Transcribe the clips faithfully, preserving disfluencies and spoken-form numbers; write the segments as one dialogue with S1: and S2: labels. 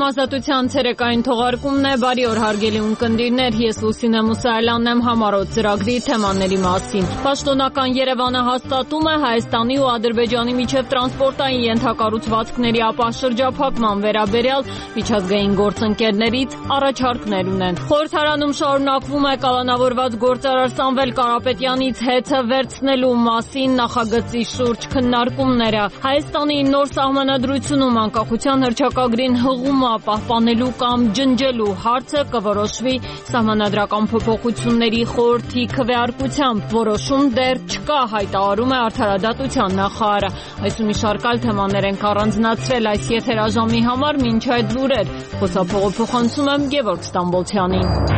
S1: Համազատության ցերեկային թողարկումն է, բարի օր հարգելի ունկնդիրներ, ես Լուսինե Մուսայելյանն եմ համառոտ ծրագրի թեմաների մասին։ Պաշտոնական Երևանը հաստատում է Հայաստանի ու Ադրբեջանի միջև տրանսպորտային ենթակառուցվածքների ապաշրջափակման վերաբերյալ միջազգային գործընկերներից առաջարկներ ունեն։ Խորհրդարանում շարունակվում է կալանավորված գործարար Սամվել Կարապետյանից հեծը վերցնելու մասին նախագծի շուրջ քննարկումները։ Հայաստանի նոր սահմանադրությունում անկախության հռչակագրին հղումը պահպանելու կամ ջնջելու հարցը կորոշվի սահմանադրական փոփոխությունների խորհրդի քվեարկությամբ։ Որոշում դեռ չկա, հայտարարում է Արդարադատության նախարարը։ Այս ու մի շարք այլ թեմաներ ենք առանձնացրել այս եթերաժամի համար, մինչ այդ լուրեր խոսափողոփոխանցում եմ Գևորգ Ստամբոլցյանին։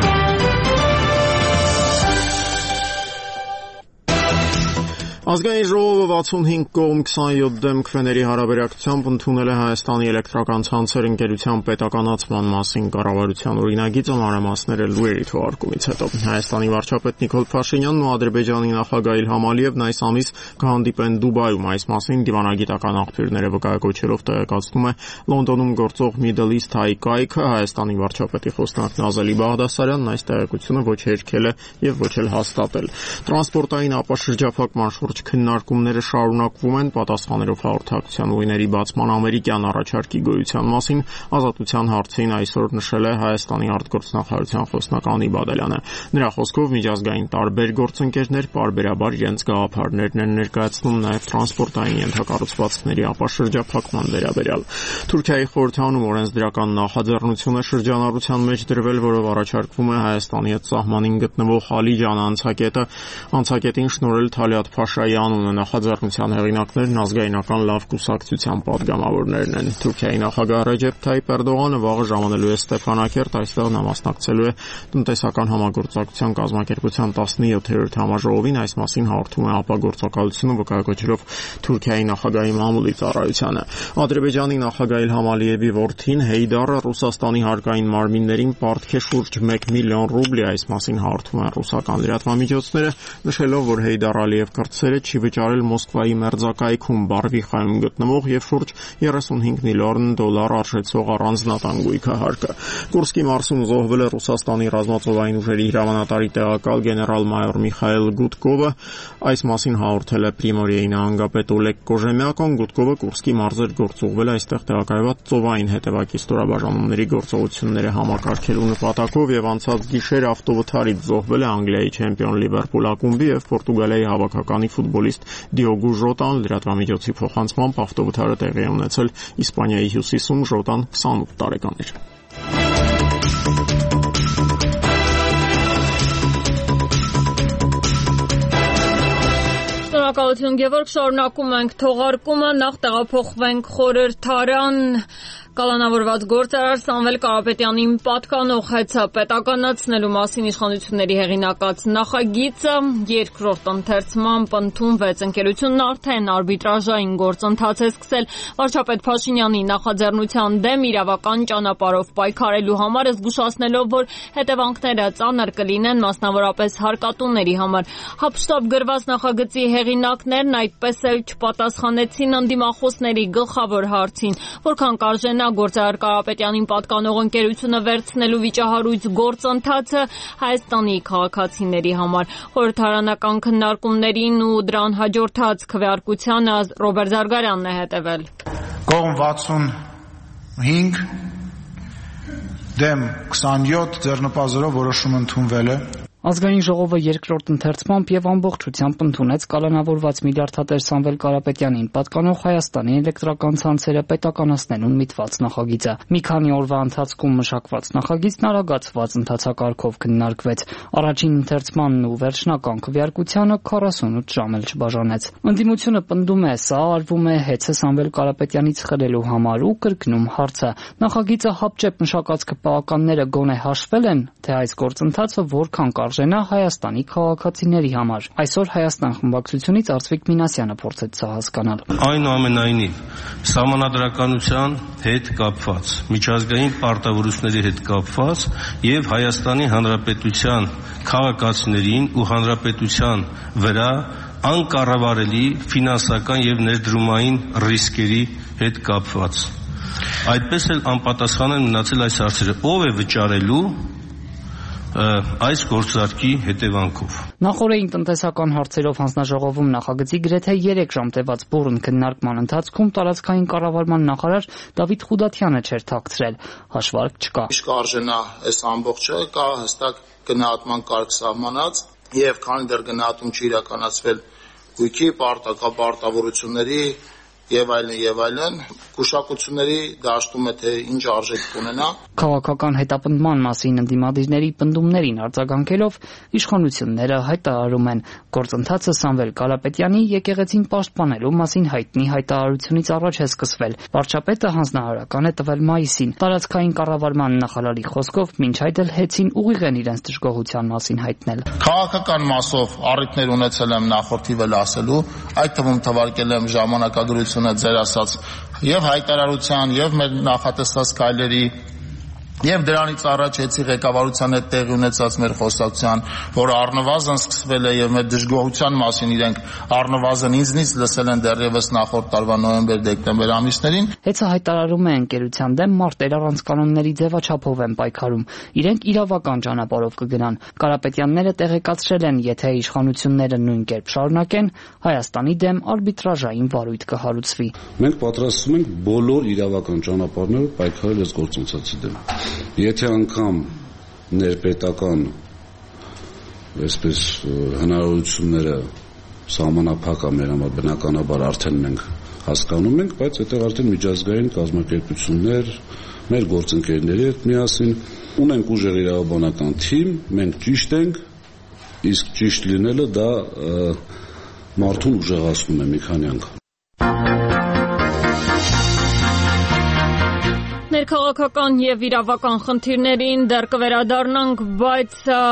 S2: Ազգային ժողովը վաթսունհինգ կողմ քսանյոթ դեմ քվեների հարաբերակցությամբ ընդունել է Հայաստանի էլեկտրական ցանցեր ընկերության պետականացման մասին կառավարության օրինագիծը մանրամասները լուրերի թողարկումից հետո։ Հայաստանի վարչապետ Նիկոլ Փաշինյանն ու Ադրբեջանի նախագահ Իլհամ Ալիևն այս ամիս կհանդիպեն Դուբայում։ Այս մասին դիվանագիտական աղբյուրները վկայակոչելով տեղեկացնում է Լոնդոնում գործող Middle East High կայքը։ Հայաստանի վարչապետի խոսնակ Նազելի Բաղդասարյանն այս տեղեկությունը ոչ հերքել է եւ ոչ էլ հաստատել։ Տրանսպորտային ապաշրջափակման շուրջ քննարկումները շարունակվում են պատասխաներով հաղորդակցության ուղիների բացման ամերիկյան առաջարկի գոյության մասին ազատության հարցին այսօր նշել է Հայաստանի արտգործնախարարության խոսնակ Անի Բադալյանը։ Նրա խոսքով միջազգային տարբեր գործընկերներ պարբերաբար իրենց գաղափարներն են ներկայացնում նաև տրանսպորտային ենթակառուցվածքների ապաշրջափակման վերաբերյալ։ Թուրքիայի խորհրդանում օրենսդրական նախաձեռնություն է շրջանառության մեջ դրվել, որով առաջարկվում է Հայաստանի հետ սահմանին գտնվող Խալիջան անցակետը անցակետին շնորհել Թալիաթ Փաշայի անունը։ Նախաձեռնության հեղինակներն ազգայնական լավ կուսակցության պատգամավորներն են։ Թուրքիայի նախագահ Ռեջեփ Թայիփ Էրդողանը վաղը ժամանելու է Ստեփանակերտ, այստեղ նա մասնակցելու է տնտեսական համագործակցության կազմակերպության տասնյոթերորդ համաժողովին, այս մասին հաղորդում է ապագործակալությունը վկայակոչելով Թուրքիայի նախագահի մամուլի ծառայությանը։ Ադրբեջանի նախագահ Իլհամ Ալիևի որդին Հեյդարը Ռուսաստանի հարկային մարմիններին պարտք է շուրջ մեկ միլիոն ռուբլի, այս մասին հաղորդում են ռուսական լրատվամիջոցները, նշելով, որ Հեյդար Ալիև կրտսերը չի վճարել Մոսկվայի մերձակայքում Բարվիխայում գտնվող եւ շուրջ երեսունհինգ միլիոն դոլար արժեցող առանձնատանգույքը հարկը։ Կուրսկի մարզում զոհվել է Ռուսաստանի ռազմածովային ուժերի հրամանատարի տեղակալ գեներալ-մայոր Միխայել Գուտկովը, այս մասին հաղորդել է Պրիմորիեի նահանգապետ Օլեգ Կոժեմյակոն։ Գուտկովը Կուրսկի մարզեր գործուղվել այստեղ տեղակայված ծովային հետևակի ստորաբաժանումների գործողությունները համակարգելու նպատակով եւ անցած գիշեր ավտովթարից զոհվել է Անգլիայի չեմպիոն Լիվերպուլ ակումբի եւ Պորտուգալիայի հավաքականի ֆուտբոլիստ Դիոգո Ժոտան։ Լրատվամիջոցի փոխանցմամբ ավտովթարը տեղի է ունեցել Իսպանիայի հյուսիսում, Ժոտան քսանութ տարեկան էր։
S1: Շնորհակալություն Գևորգ, շարունակում ենք թողարկումը, նախ տեղափոխվենք խորհրդարան։ Կալանավորված գործարար Սամվել Կարապետյանին պատկանող հեծը պետականացնելու մասին իշխանությունների հեղինակած նախագիծը երկրորդ ընթերցմամբ ընդունվեց։ Ընկերությունն արդեն արբիտրաժային գործընթաց է սկսել վարչապետ Փաշինյանի նախաձեռնության դեմ իրավական ճանապարհով պայքարելու համար, զգուշացնելով, որ հետևանքները ծանր կլինեն, մասնավորապես հարկատուների համար։ Հապշտապ գրված նախագծի հեղինակներն այդպես էլ չպատասխանեցին ընդդիմախոսների գլխավոր հարցին, որքան կարժենա գործարար Կարապետյանին պատկանող ընկերությունը վերցնելու վիճահարույց գործընթացը Հայաստանի քաղաքացիների համար։ Խորհրդարանական քննարկումներին ու դրան հաջորդած քվեարկությանը Ռոբերտ Զարգարյանն է հետևել։
S3: Կողմ վաթսունհինգ դեմ քսանյոթ ձեռնպազերով որոշում ընդունվել է։
S4: Ազգային ժողովը երկրորդ ընթերցմամբ եւ ամբողջությամբ ընդունեց կալանավորված միլիարդատեր Սամվել Կարապետյանին պատկանող Հայաստանի էլեկտրական ցանցերը պետականացնելուն միտված նախագիծը։ Մի քանի օրվա ընթացքում մշակված նախագիծն արագացված ընթացակարգով քննարկվեց։ Առաջին ընթերցմանն ու վերջնական քվեարկությանը քառասունութ ժամ էլ չբաժանեց։ Ընդդիմությունը պնդում է, սա արվում է հեծը Սամվել Կարապետյանից խլելու համար ու կրկնում հարցը։ Նախագիծը հապճեպ մշակած քպաականները գոնե հաշվել են, թե այս գործընթացը որքան կարժենա Հայաստանի քաղաքացիների համար։ Այսօր Հայաստան խմբակցությունից Արծվիկ Մինասյանը փորձեց սա հասկանալ։
S5: Այնուամենայնիվ, սահմանադրականության հետ կապված, միջազգային պարտավորությունների հետ կապված եւ Հայաստանի Հանրապետության քաղաքացիներին ու հանրապետության վրա անկառավարելի ֆինանսական եւ ներդրումային ռիսկերի հետ կապված։ Այդպես էլ անպատասխան են մնացել այս հարցերը. ով է վճարելու այս գործարքի հետևանքով։
S4: Նախորդին տնտեսական հարցերով հանձնաժողովում նախագծի գրեթե երեք ժամ տևած բուռն քննարկման ընթացքում տարածքային կառավարման նախարար Դավիթ Խուդատյանը չէր թաքցրել, հաշվարկ չկա։
S6: Իսկ արժենա այս ամբողջը կա հստակ գնահատման կարգ սահմանած, եւ քանի դեռ գնահատում չի իրականացվել գույքի, պարտավորությունների եւ այլն եւ այլն, կուշակությունների դաշտում է թե ինչ արժեք կունենա։
S4: Քաղաքական հետապնդման մասին ընդդիմադիրների պնդումներին արձագանքելով իշխանությունները հայտարարում են գործընթացը Սամվել Կարապետյանի եկեղեցին պաշտպանելու մասին հայտնի հայտարարությունից առաջ է սկսվել։ Վարչապետը հանձնարարական է տվել մայիսին։ Տարածքային կառավարման նախարարի խոսքով մինչ այդ էլ հեծին ուղիղ են իրենց դժգոհության մասին հայտնել։
S6: Քաղաքական մասով առիթներ ունեցել եմ նախորդիվ էլ ասելու, այդ թվում թվարկել եմ ժամանակագրություն ձեր ասած եւ հայտարարության եւ մեր նախատեսված քայլերի եւ դրանից առաջ էցի ղեկավարության հետ տեղի ունեցած մեր խոսակցության, որը առնվազն սկսվել է եւ մեր դժգոհության մասին իրենք առնվազն ինձնից լսել են դեռևս նախորդ տարվա նոյեմբեր-դեկտեմբեր ամիսներին։
S4: Հեծը հայտարարում է ընկերության դեմ մարտեր առանց կանոնների ձևաչափով են պայքարում։ Իրենք իրավական ճանապարհով կգնան։ Կարապետյանները տեղեկացրել են, եթե իշխանությունները նույն կերպ շարունակեն, Հայաստանի դեմ արբիտրաժային վարույթ կհարուցվի։
S7: Մենք պատրաստվում ենք բոլոր իրավական ճանապարհներով պայքարել այս գործընթացի դեմ։ Եթե անգամ ներպետական այսպես հնարավորությունները սահմանափակ է մեր համար, բնականաբար արդեն մենք հասկանում ենք, բայց այդտեղ արդեն միջազգային կազմակերպություններ, մեր գործընկերների հետ միասին ունենք ուժեղ իրավաբանական թիմ, մենք ճիշտ ենք, իսկ ճիշտ լինելը դա մարդուն ուժեղացնում է մի քանի անգամ։
S1: Ներքաղաքական եւ իրավական խնդիրներին դեռ կվերադառնանք, բայց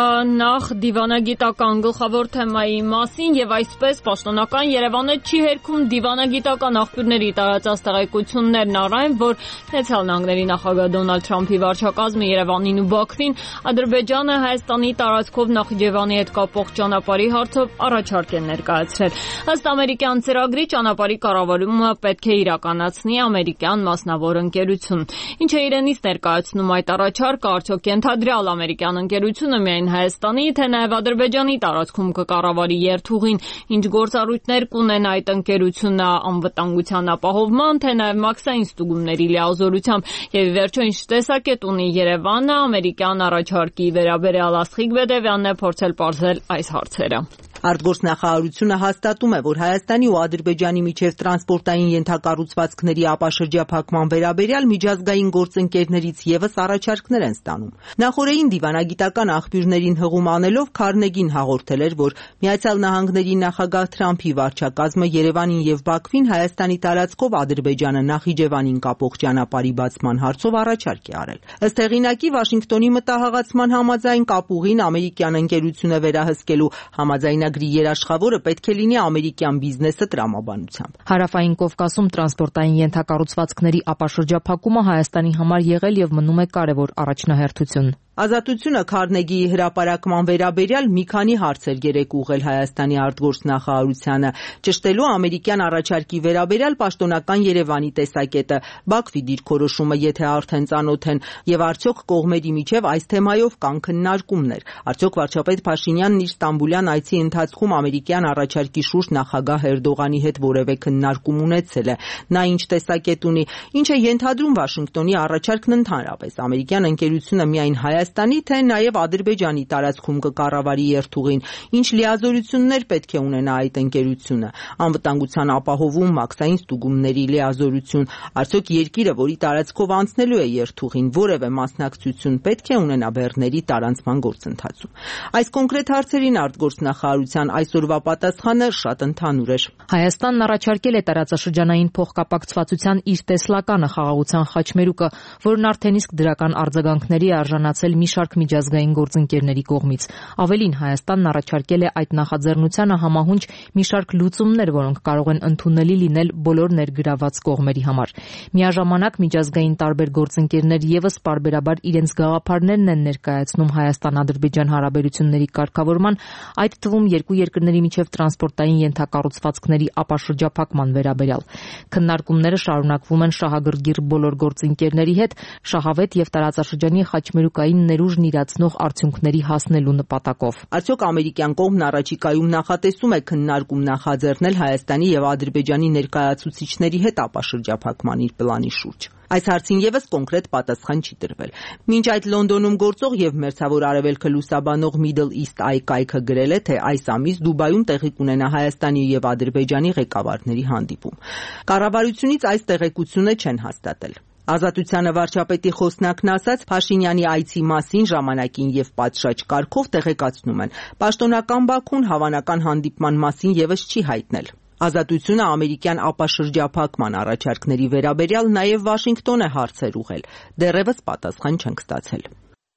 S1: նախ դիվանագիտական գլխավոր թեմայի մասին եւ այսպես պաշտոնական Երևանը չի հերքում դիվանագիտական աղբյուրների տարածած տեղեկություններն առայն, որ Միացյալ Նահանգների նախագահ Դոնալդ Թրամփի վարչակազմը Երևանին ու Բաքվին Ադրբեջանը Հայաստանի տարածքով Նախիջևանի հետ կապող ճանապարհի հարցով առաջարկ են ներկայացրել։ Ըստ ամերիկյան ծրագրի ճանապարհի կառավարումը պետք է իրականացնի ամերիկյան մասնավոր ընկերություն։ Ինչ է իրենից ներկայացնում այդ առաջարկը, արդյոք կենթադրյալ ամերիկյան ընկերությունը միայն Հայաստանի, թե նաև Ադրբեջանի տարածքում կկառավարի երթուղին, ինչ գործառույթներ կունենա այդ ընկերությունը անվտանգության ապահովման, թե նաև մաքսային ստուգումների լիազորությամբ, եւ ի վերջո ինչ տեսակետ ունի Երևանը ամերիկյան առաջարկի վերաբերյալ Աստղիկ Բեդևյանն է փորձել պարզել այս հարցերը։
S8: Արտգործնախարարությունը հաստատում է, որ Հայաստանի ու Ադրբեջանի միջև տրանսպորտային ենթակառուցվածքների ապաշրջափակման վերաբերյալ միջազգային գործընկերներից ևս առաջարկներ են ստանում։ Նախորդին դիվանագիտական աղբյուրներին հղում անելով Քարնեգին հաղորդել էր, որ Միացյալ Նահանգների նախագահ Թրամփի վարչակազմը Երևանին եւ Բաքվին Հայաստանի տարածքով Ադրբեջանը Նախիջևանին կապող ճանապարհի բացման հարցով առաջարկ է արել։ Ըստ հեղինակի Վաշինգտոնի մտահղացման համաձայն կապուղին ամերիկյան ընկերությունը վերահսկելու համաձայնագրի երաշխավորը պետք է լինի ամերիկյան բիզնեսը տրամաբանությամբ։
S9: Հարավային Կովկասում տրանսպորտային ենթակառուցվածքների ապաշրջափակումը Հայաստանի համար եղել եւ մնում է կարևոր առաջնահերթություն։
S8: Ազատությունը Քարնեգիի հրապարակման վերաբերյալ մի քանի հարցեր երեկ ուղղել Հայաստանի արտգործնախարարությանը, ճշտելու ամերիկյան առաջարկի վերաբերյալ պաշտոնական Երևանի տեսակետը, Բաքվի դիրքորոշումը, եթե արդեն ծանոթ են, եւ արդյոք կողմերի միջև այս թեմայով կան քննարկումներ։ Արդյոք վարչապետ Փաշինյանն իր Ստամբուլյան այցի ընթացքում ամերիկյան առաջարկի շուրջ նախագահ Էրդողանի հետ որևէ քննարկում ունեցել է։ Նա ինչ տեսակետ ունի, ինչ է ենթադրում Վաշինգտոնի առաջարկն ընդհանրապես։ Ամերիկյան ընկերությունը միայն Հայաստանի, թե նաև Ադրբեջանի տարածքում կկառավարի երթուղին, ինչ լիազորություններ պետք է ունենա այդ ընկերությունը, անվտանգության ապահովում, մաքսային ստուգումների լիազորություն, արդյոք երկիրը, որի տարածքով անցնելու է երթուղին, որևէ մասնակցություն պետք է ունենա բեռների տարանցման գործընթացում։ Այս կոնկրետ հարցերին արտգործնախարարության այսօրվա պատասխանը շատ ընդհանուր էր։
S9: Հայաստանն առաջարկել է տարածաշրջանային փոխկապակցվածության իր տեսլականը խաղաղության խաչմերուկը, որն արդեն իսկ դրական արձագանքների արժանացել կատարվել մի շարք միջազգային գործընկերների կողմից։ Ավելին, Հայաստանն առաջարկել է այդ նախաձեռնությանը համահունչ մի շարք լուծումներ, որոնք կարող են ընդունելի լինել բոլոր ներգրաված կողմերի համար։ Միաժամանակ միջազգային տարբեր գործընկերներ եւս պարբերաբար իրենց գաղափարներն են ներկայացնում Հայաստան-Ադրբեջան հարաբերությունների կարգավորման, այդ թվում երկու երկրների միջև տրանսպորտային ենթակառուցվածքների ապաշրջափակման վերաբերյալ։ Քննարկումները շարունակվում են շահագրգիռ բոլոր գործընկերների հետ շահավետ եւ տարածաշրջանի խաչմերուկային ներուժն իրացնող արդյունքների հասնելու նպատակով։
S8: Արդյոք ամերիկյան կողմն առաջիկայում նախատեսում է քննարկում նախաձեռնել Հայաստանի եւ Ադրբեջանի ներկայացուցիչների հետ ապաշրջափակման իր պլանի շուրջ։ Այս հարցին եւս կոնկրետ պատասխան չի տրվել։ Մինչ այդ Լոնդոնում գործող եւ Մերձավոր Արևելքը լուսաբանող Middle East Eye կայքը գրել է, թե այս ամիս Դուբայում տեղի կունենա Հայաստանի եւ Ադրբեջանի ղեկավարների հանդիպում։ Կառավարությունից այս տեղեկությունը չեն հաստատել։ Ազատությանը վարչապետի խոսնակն ասաց, Փաշինյանի այցի մասին ժամանակին եւ պատշաճ կարգով տեղեկացնում են։ Պաշտոնական Բաքուն հավանական հանդիպման մասին եւս չի հայտնել։ Ազատությունը ամերիկյան ապաշրջափակման առաջարկների վերաբերյալ նաև Վաշինգտոն է հարցեր ուղղել, դեռևս պատասխան չենք ստացել։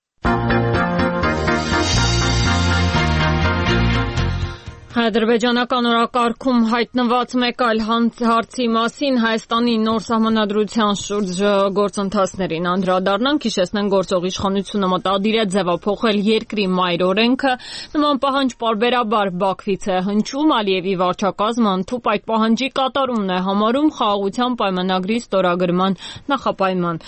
S1: Ադրբեջանական օրակարգում հայտնված մեկ այլ հարցի մասին Հայաստանի նոր սահմանադրության շուրջ գործընթացներին անդրադառնանք, հիշեցնենք գործող իշխանությունը մտադիր է ձևափոխել երկրի մայր օրենքը, նման պահանջ պարբերաբար Բաքվից է հնչում, Ալիևի վարչակազմը ընդհուպ այդ պահանջի կատարումն է համարում խաղաղության պայմանագրի ստորագրման նախապայման։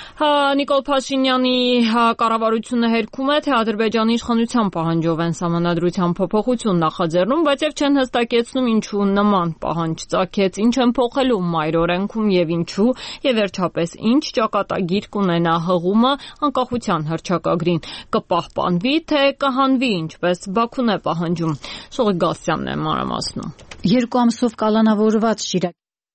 S1: Նիկոլ Փաշինյանի կառավարությունը հերքում է, թե Ադրբեջանի իշխանության պահանջով են սահմանադրության փոփոխություն նախաձեռնում, բայց եւ չեն հստակեցնում ինչու նման պահանջ ծագեց, ինչ են փոխելու մայր օրենքում եւ ինչու, եւ վերջապես ինչ ճակատագիր կունենա հղումը անկախության հռչակագրին, կպահպանվի, թե կհանվի, ինչպես Բաքուն է պահանջում։ Շողիկ Գասյանն է մանրամասնում։
S10: Երկու ամսով կալանավորված Շիրակ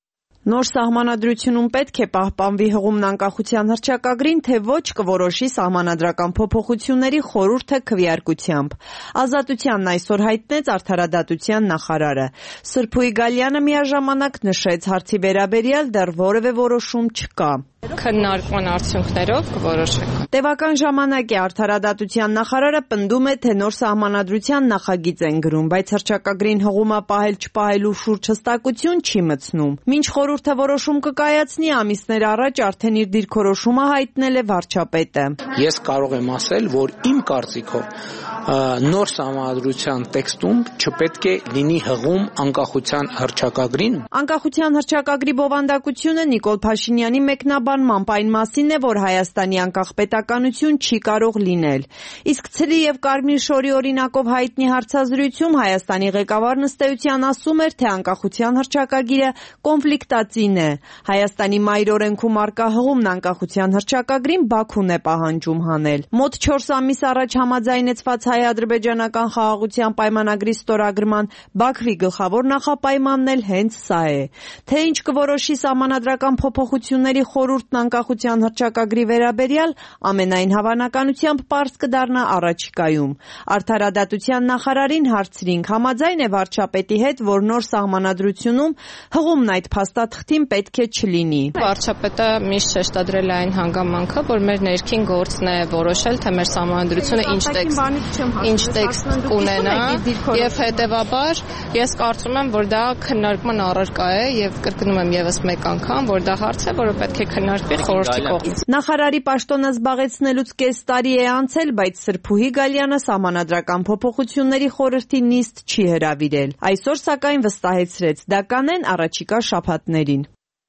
S10: Նոր սահմանադրությունում պետք է պահպանվի հղումն անկախության հռչակագրին, թե ոչ կորոշի սահմանադրական փոփոխությունների խորհուրդը քվեարկությամբ։ Ազատությանն այսօր հայտնեց արդարադատության նախարարը։ Սրփուի Գալյանը միաժամանակ նշեց, հարցի վերաբերյալ դեռ որևէ որոշում չկա։
S11: Քննարկման արդյունքներով կորոշենք։
S10: Տևական ժամանակ է արդարադատության նախարարը պնդում է, թե նոր սահմանադրության նախագիծ են գրում, բայց հռչակագրին հղումը պահել չպահելու շուրջ հստակություն չի մտցնում։ Մինչ խորհուրդը որոշում կկայացնի, ամիսներ առաջ արդեն իր դիրքորոշումը հայտնել է վարչապետը։
S12: Ես կարող եմ ասել, որ իմ կարծիքով նոր սահմանադրության տեքստում չպետք է լինի հղում անկախության հռչակագրին։
S10: Անկախության հռչակագրի բովանդակությունը Նիկոլ Փաշինյանի մեկնաբանմամբ այն մասին է, որ Հայաստանի անկախ պետականություն չի կարող լինել։ Իսկ ցլի եւ Կարմիր շորի օրինակով հայտնի հարցազրույցում Հայաստանի ղեկավարն ըստ էության ասում էր, թե անկախության հռչակագիրը կոնֆլիկտածին է։ Հայաստանի մայր օրենքում արկա հղումն անկախության հռչակագրին Բաքուն է պահանջում հանել։ Մոտ չորս ամիս առաջ համաձայնեցված հայ-ադրբեջանական խաղաղության պայմանագրի ստորագրման Բաքվի գլխավոր նախապայմանն էլ հենց սա է։ Թե ինչ կորոշի սահմանադրական փոփոխությունների խորհուրդն անկախության հռչակագրի վերաբերյալ, ամենայն հավանականությամբ պարզ կդառնա առաջիկայում։ Արդարադատության նախարարին հարցրինք, համաձայն է վարչապետի հետ, որ նոր սահմանադրությունում հղումն այդ փաստաթղթին պետք է չլինի։
S11: Վարչապետը միշտ շեշտադրել է այն հանգամանքը, որ մեր ներքին գործն է որոշել, թե մեր սահմանադրությունը ինչ տեքստ ինչ տեքստ կունենա եւ հետեւաբար ես կարծում եմ, որ դա քննարկման առարկա է եւ կրկնում եմ եւս մեկ անգամ, որ դա հարց է, որը պետք է քննարկվի խորհրդի կողմից։
S10: Նախարարի պաշտոնը զբաղեցնելուց կես տարի է անցել, բայց Սրփուհի Գալյանը սահմանադրական փոփոխությունների խորհրդի նիստ չի հրավիրել։ Այսօր սակայն վստահեցրեց, դա կանեն առաջիկա շաբաթներին։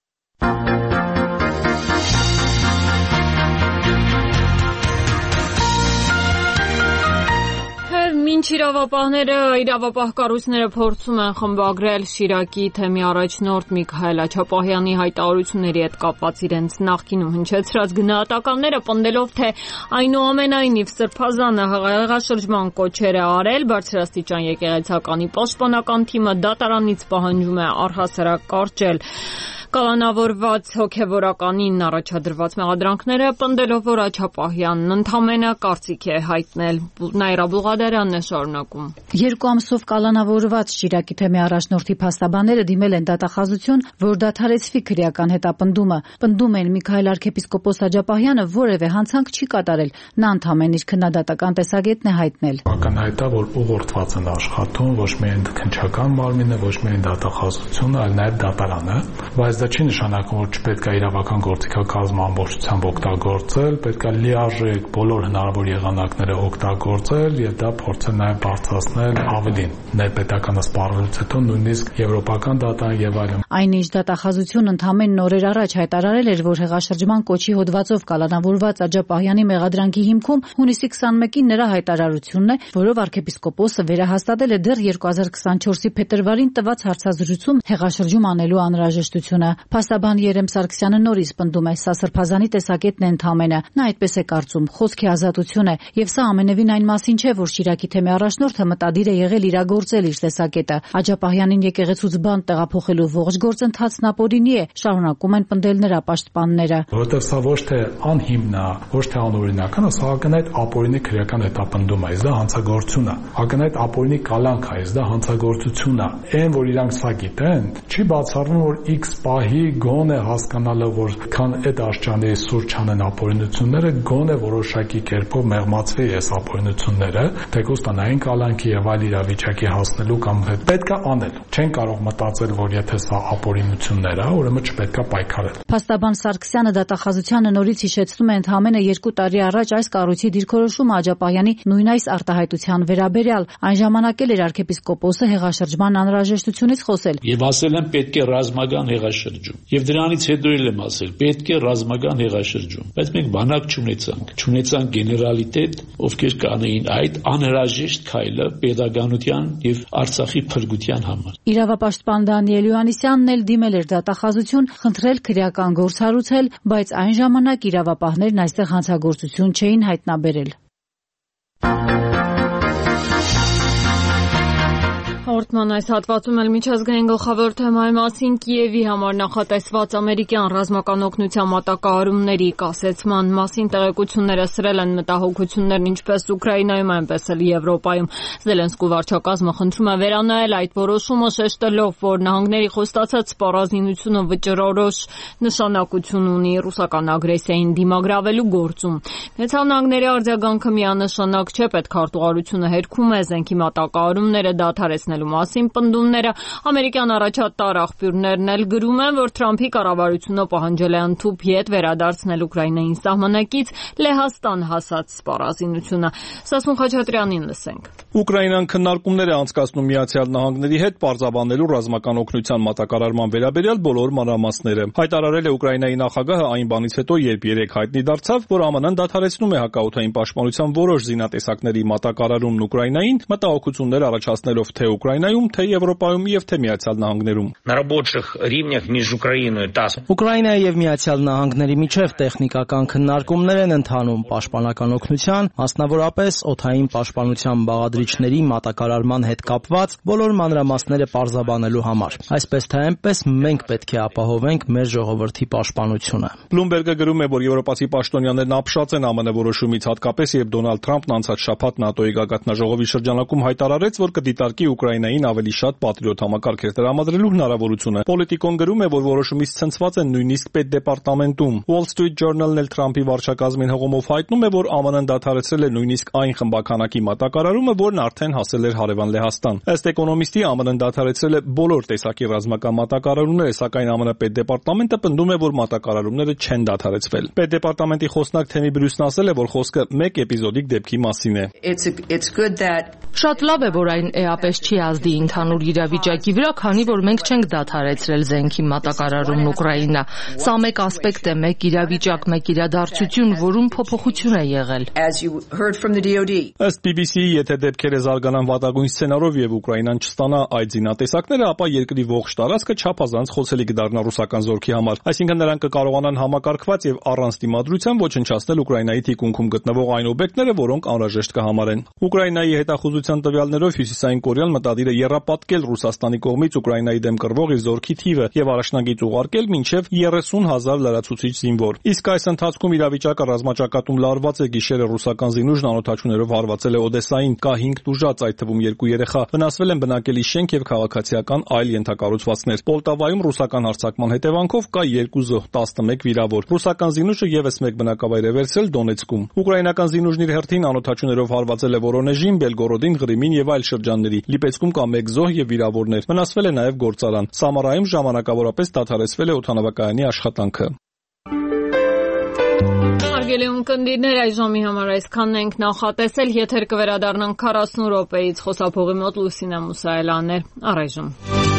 S1: Մինչ իրավապահները, իրավապահ կառույցները փորձում են խմբագրել Շիրակի թեմի առաջնորդ Միքայել Աչապահյանի հայտարարությունների հետ կապված իրենց նախկինում հնչեցրած գնահատականները, պնդելով, թե այնուամենայնիվ Սրբազանը հեղաշրջման կոչեր է արել, բարձրաստիճան եկեղեցականի պաշտպանական թիմը դատարանից պահանջում է առհասարակ կարճել Կալանավորված հոգևորականին առաջադրված մեղադրանքները պնդելով, որ Աջապահյանն ընդամենը կարծիք է հայտնել։ Նաիրա Բուղադարյանն է շարունակում։
S13: Երկու ամսով կալանավորված Շիրակի թեմի առաջնորդի փաստաբանները դիմել են դատախազություն, որ դադարեցվի քրեական հետապնդումը։ Պնդում են Միքայել arczepiskopos Աջապահյանը որևէ հանցանք չի կատարել, նա ընդամենը իր քննադատական տեսակետն է հայտնել։
S14: Ակնհայտ է, որ ուղղորդված են աշխատում ոչ միայն քննչական մարմինը, ոչ միայն դատախազությունը, այլ նաև դատարանը, բայց դա չի նշանակում, որ չպետք է իրավական գործիքակազմը ամբողջությամբ օգտագործել, պետք է լիարժեք բոլոր հնարավոր եղանակները օգտագործել եւ դա փորձել նաև բարձրացնել ավելին ներպետականը սպառելուց հետո նույնիսկ եվրոպական դատան եւ այլն։
S13: Այնինչ դատախազությունն ընդամենը օրեր առաջ հայտարարել էր, որ հեղաշրջման կոչի հոդվածով կալանավորված Աջապահյանի մեղադրանքի հիմքում հունիսի քսաներկին նրա հայտարարությունն է, որով arczepiskopos-ը վերահաստատել է դեռ երկու հազար քսաներկու փետրվարին տված հարցազրույցում հեղաշրջում անելու անհրաժեշտությունը։ Փաստաբան Երեմ Սարգսյանը նորից պնդում է, սա սրբազանի տեսակետն է ընդամենը, նա այդպես է կարծում, խոսքի ազատություն է, եւ սա ամենևին այն մասին չէ, որ Շիրակի թեմի առաջնորդը մտադիր է եղել իրագործել իր տեսակետը։ Աջապահյանին եկեղեցուց բան տեղափոխելու ողջ գործընթացն ապօրինի է, շարունակում են պնդել նրա պաշտպանները։
S14: Որովհետեւ սա ոչ թե անհիմն է, ոչ թե անօրինական է, սա ակնհայտ ապօրինի քրեական հետապնդում է, իսկ դա հանցագործություն է։ Ակնհայտ ապօրինի կալանք է, իսկ դա հանցագործություն է։ Այն, որ իրանք սա գիտեն, չի բացառվում, որ X պահի գոնե հասկանալը, որ քան այդ աշճանների սուր չանեն ապօրինությունները, գոնե որոշակի կերպով մեղմացվի այս ապօրինությունները, թեկուզ տնային կալանքի եւ այլ իրավիճակի հասնելու կամ պետք է անել։ Չեն կարող մտածել, որ եթե սա ապօրինություններ է, ուրեմն չպետք է պայքարել։
S13: Փաստաբան Սարգսյանը դատախազությանը նորից հիշեցնում է ընդամենը երկու տարի առաջ այս կառույցի դիրքորոշումը Աջապահյանի նույն այս արտահայտության վերաբերյալ։ Այն ժամանակ էլ էր arczepiskopos-ը հեղաշրջման անհրաժեշտությունից խոսել։
S15: Եվ ասել են պետք է ռազմական հեղաշրջում։ Եվ դրանից հետո էլ եմ ասել պետք է ռազմական հեղաշրջում։ Բայց մենք բանակ չունեցանք, չունեցանք գեներալիտետ, ովքեր կանեին այդ անհրաժեշտ քայլը պետականության եւ Արցախի փրկության համար։
S13: Իրավապաշտպան Դանիել Յոհաննիսյանն էլ դիմել էր դատախազություն, խնդրել քրեական գործ հարուցել, բայց այն ժամանակ իրավապահներն այստեղ հանցագործություն չէին հայտնաբերել։
S1: Հաղորդման այս հատվածում էլ միջազգային գլխավոր թեմայի մասին Կիևի համար նախատեսված ամերիկյան ռազմական օգնության մատակարարումների կասեցման մասին տեղեկությունները սրել են մտահոգություններն ինչպես Ուկրաինայում, այնպես էլ Եվրոպայում։ Զելենսկու վարչակազմը խնդրում է վերանայել այդ որոշումը, շեշտելով, որ նահանգների խոստացած սպառազինությունը վճռորոշ նշանակություն ունի ռուսական ագրեսիային դիմագրավելու գործում։ Միացյալ Նահանգների արձագանքը միանշանակ չէ, պետքարտուղարությունը հերքում է զենքի մատակարարումները դադարեցնել մասին պնդումները ամերիկյան առաջատար աղբյուրներն էլ գրում են, որ Թրամփի կառավարությունը պահանջել է ընդհուպ ետ վերադարձնել Ուկրաինային սահմանակից Լեհաստան հասած սպառազինությունը։ Սասուն Խաչատրյանին լսենք։
S16: Ուկրաինան քննարկումներ է անցկացնում Միացյալ Նահանգների հետ պարզաբանելու ռազմական օգնության մատակարարման վերաբերյալ բոլոր մանրամասները։ Հայտարարել է Ուկրաինայի նախագահը այն բանից հետո, երբ երեկ հայտնի դարձավ, որ ԱՄՆ-ն դադարեցնում է հակաօդային պաշտպանության որոշ զինատեսակների մատակարարումն Ուկրաինային, մտահոգություններ առաջացնելով թե Ուկրաինայում, թե Եվրոպայում եւ թե Միացյալ Նահանգներում։
S17: Ուկրաինայի եւ Միացյալ Նահանգների միջև տեխնիկական քննարկումներ են ընթանում պաշտպանական օգնության, մասնավորապես օդային պաշտպանության բաղադրիչների մատակարարման հետ կապված բոլոր մանրամասները պարզաբանելու համար։ Այսպես թե այնպես մենք պետք է ապահովենք մեր ժողովրդի պաշտպանությունը։
S16: Bloomberg-ը գրում է, որ եվրոպացի պաշտոնյաներն ապշած են ԱՄՆ որոշումից, հատկապես երբ Դոնալդ Թրամփն անցած շաբաթ ՆԱՏՕ-ի գագաթնաժողովի շրջանակում հայտարարեց, որ կդիտարկի Ուկրաինային ավելի շատ պատրիոտ համակարգեր տրամադրելու հնարավորությունը։ Պոլիտիկոն գրում է, որ որոշումից ցնցված են նույնիսկ պետդեպարտամենտում։ Wall Street Journal-ն էլ Թրամփի վարչակազմին հողոմով հայտնում է, որ ԱՄՆ-ն դադարեցրել է նույնիսկ այն խմբականակի մատակարարումը, որն արդեն հասել էր հարևան Լեհաստան։ Ըստ էկոնոմիստի ԱՄՆ-ն դադարեցրել է բոլոր տեսակի ռազմական մատակարարումները, սակայն ԱՄՆ պետդեպարտամենտը պնդում է, որ մատակարարումները չեն դադարեցվել։ Պետդեպարտամենտի խոսնակ Թեմի Բրյուսն ասել է, որ խոսքը մեկ էպիզոդիկ դեպքի մասին է։
S9: Շատ լավ է, որ այն էապես չի ազդի ընդհանուր իրավիճակի վրա, քանի որ մենք չենք դադարեցրել զենքի մատակարարումն Ուկրաինա։ Սա մեկ ասպեկտ է, մեկ իրավիճակ, մեկ իրադարձություն, որում փոփոխություն է եղել։
S16: Ըստ բի բի սի-ի, եթե դեպքերը զարգանան վատագույն սցենարով եւ Ուկրաինան չստանա այդ զինատեսակները, ապա երկրի ողջ տարածքը չափազանց խոցելի կդառնա ռուսական զորքի համար։ Այսինքն նրանք կկարողանան համակարգված եւ առանց դիմադրության ոչնչացնել Ուկրաինայի թիկունքում գտնվող այն օբյեկտները, որոնք անհրաժեշտ կհամարեն։ Ուկրաինայի հետախուզության տվյալներով Հյուսիսային Կորեան մտադիր ինքնադիրը եռապատկել Ռուսաստանի կողմից Ուկրաինայի դեմ կռվող իր զորքի թիվը եւ առաջնագիծ ուղարկել մինչեւ երեսուն հազար լրացուցիչ զինվոր։ Իսկ այս ընթացքում իրավիճակը ռազմաճակատում լարված է, գիշերը ռուսական զինուժն անօթաչուներով հարվածել է Օդեսային, կա հինգ տուժած, այդ թվում երկու երեխա, վնասվել են բնակելի շենք եւ քաղաքացիական այլ ենթակառուցվածքներ։ Պոլտավայում ռուսական հարձակման հետևանքով կա երկու զոհ, տասնմեկ վիրավոր։ Ռուսական զինուժը եւս մեկ բնակավայր է վերցրել Դոնեցկում։ Ուկրաինական զինուժն իր հերթին անօթաչուներով հարվածել է Վորոնեժին, Բելգորոդին, Ղրիմին եւ այլ շրջանների։ Լիպեցկում կա մեկ զոհ եւ վիրավորներ։ Վնասվել է նաեւ գործարան։ Սամարայում ժամանակավորապես դադարեցվել է օդանավակայանի աշխատանքը։
S1: Հարգելի ունկնդիրներ, այս ժամի համար այսքանն ենք նախատեսել, եթեր կվերադառնանք քառասուն րոպեից, խոսափողի մոտ Լուսինե Մուսայելյանն էր, առայժմ։